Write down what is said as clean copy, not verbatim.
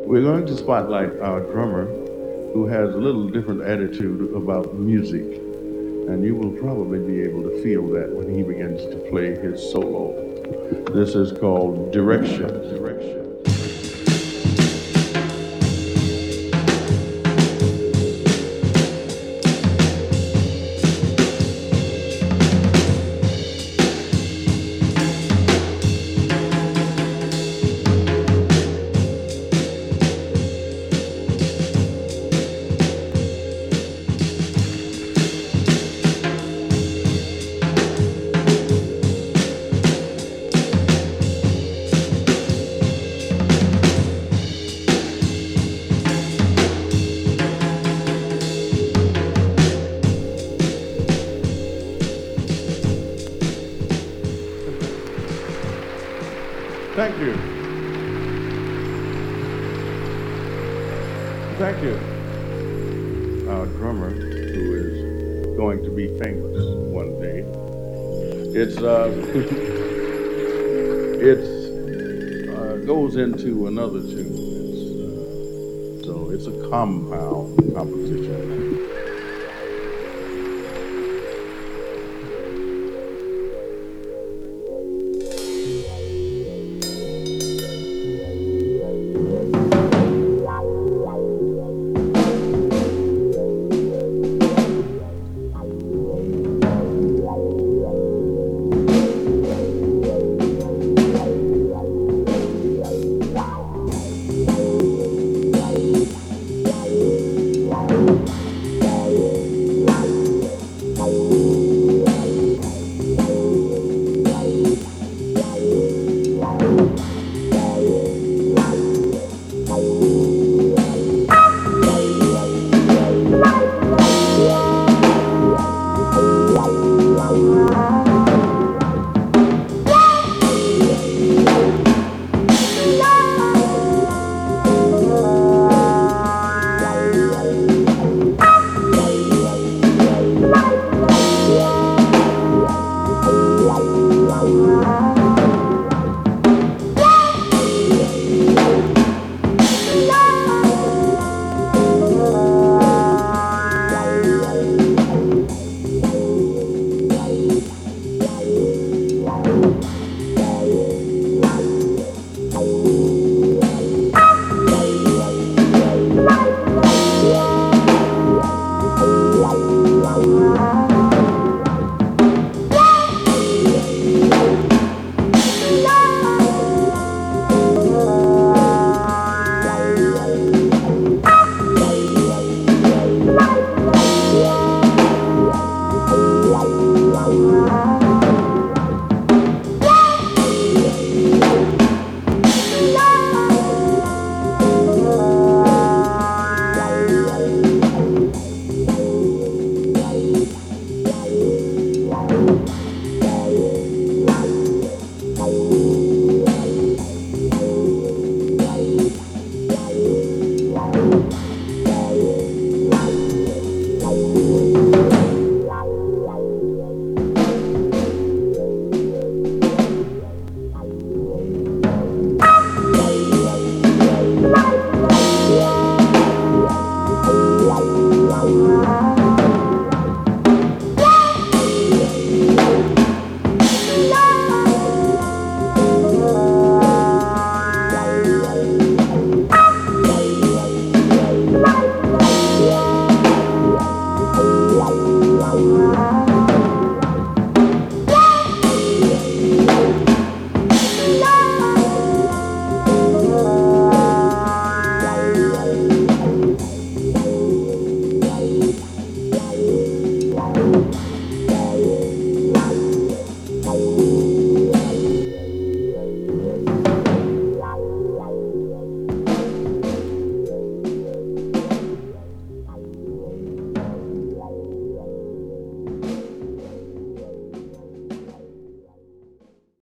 We're going to spotlight our drummer who has a little different attitude about music. And you will probably be able to feel that when he begins to play his solo. This is called Direction. Direction. Thank you. Thank you. Our drummer, who is going to be famous one day. It's it goes into another tune. So it's a compound composition.